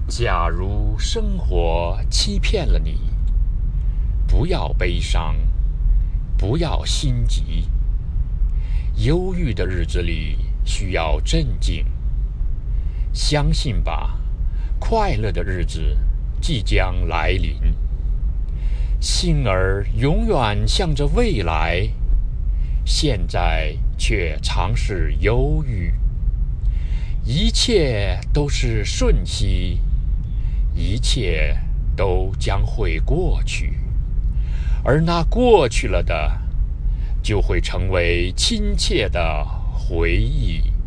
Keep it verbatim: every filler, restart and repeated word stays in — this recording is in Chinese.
假如生活欺骗了你，不要悲伤，不要心急。忧郁的日子里需要镇静，相信吧，快乐的日子即将来临。心儿永远向着未来，现在却常是忧郁。一切都是瞬息，一切都将会过去，而那过去了的，就会成为亲切的回忆。